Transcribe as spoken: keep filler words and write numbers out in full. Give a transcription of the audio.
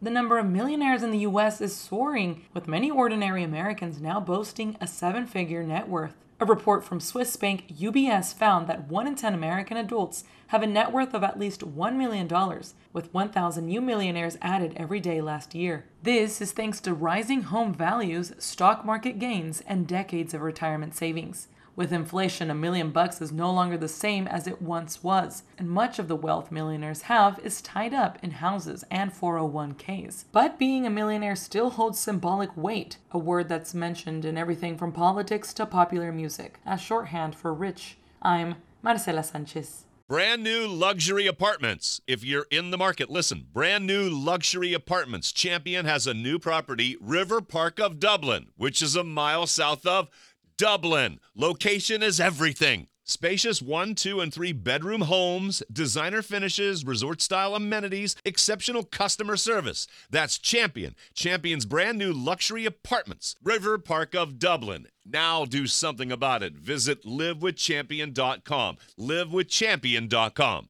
The number of millionaires in the U S is soaring, with many ordinary Americans now boasting a seven-figure net worth. A report from Swiss bank U B S found that one in ten American adults have a net worth of at least one million dollars, with one thousand new millionaires added every day last year. This is thanks to rising home values, stock market gains, and decades of retirement savings. With inflation, a million bucks is no longer the same as it once was, and much of the wealth millionaires have is tied up in houses and four oh one k's. But being a millionaire still holds symbolic weight, a word that's mentioned in everything from politics to popular music, as shorthand for rich. I'm Marcela Sanchez. Brand new luxury apartments. If you're in the market, listen. Brand new luxury apartments. Champion has a new property, River Park of Dublin, which is a mile south of Dublin. Location is everything. Spacious one, two, and three bedroom homes, designer finishes, resort-style amenities, exceptional customer service. That's Champion. Champion's brand new luxury apartments, River Park of Dublin. Now do something about it. Visit live with champion dot com. live with champion dot com.